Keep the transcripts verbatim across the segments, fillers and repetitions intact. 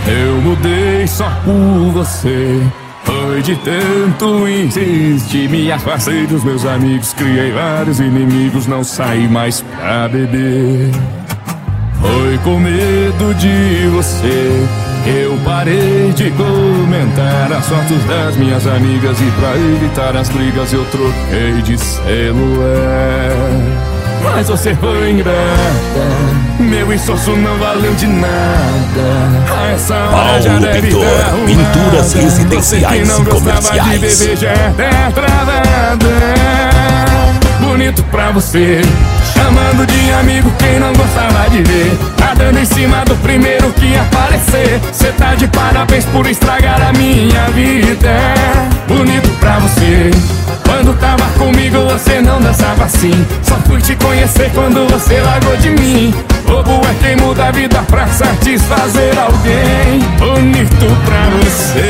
Eu mudei só por você. Foi de tanto insistir, me afastei dos meus amigos, criei vários inimigos, não saí mais pra beber. Foi com medo de você, eu parei de comentar as fotos das minhas amigas, e pra evitar as brigas eu troquei de celular. Mas você foi ingrata, meu esforço não valeu de nada. A essa hora já deve Pintor, estar arrumada. pinturas residenciais Você que não e gostava de comerciais. beber já é travada. Bonito pra você, chamando de amigo quem não gostava de ver. Tá dando em cima do primeiro que aparecer. Cê tá de parabéns por estragar a minha vida. Bonito pra você, quando tava comigo você não dançava assim. Só fui te conhecer quando você largou de mim. Bobo é quem muda a vida pra satisfazer alguém. Bonito pra você.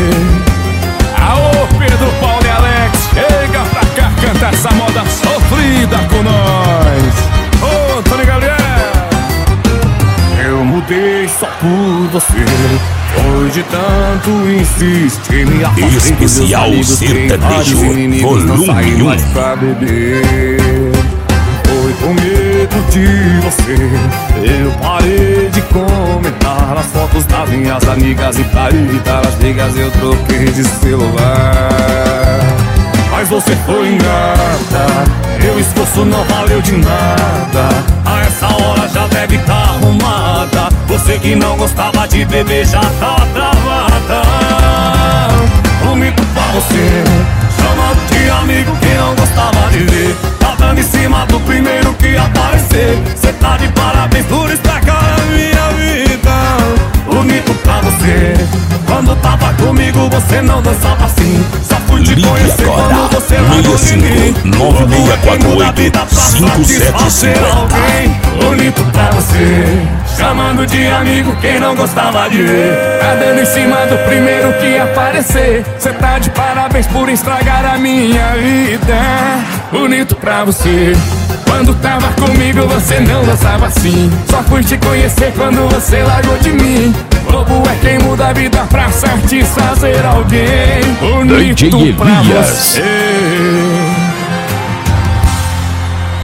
Aô, Pedro, Paulo e Alex, chega pra cá, canta essa moda sofrida com nós. Ô, Tony Gabriel, eu mudei só por você. Foi de tanto insistir, me afastei dos meus Especial amigos, criei sertanejo, vários inimigos, não saí volume mais pra beber. Foi com medo de você, eu parei de comentar as fotos das minhas amigas, e pra evitar as brigas eu troquei de celular. Mas você foi ingrata, meu esforço não valeu de nada. A essa hora já deve estar arrumada. Você que não gostava de beber já tá travada. Bonito pra você, chamando de amigo quem não gostava de ver. Tá dando em cima do primeiro que aparecer. Cê tá de parabéns por estragar a minha vida. Bonito pra você, quando tava comigo você não dançava assim. Só fui te Ligue conhecer agora, quando você largou de mim. nove seis quatro oito, cinco sete cinco zero. Bonito pra você, chamando de amigo quem não gostava de ver. Tá dando em cima do primeiro que aparecer. Cê tá de parabéns por estragar a minha vida. Bonito pra você, quando tava comigo você não dançava assim. Só fui te conhecer quando você largou de mim. Bobo é quem muda a vida pra satisfazer alguém. Bonito pra você.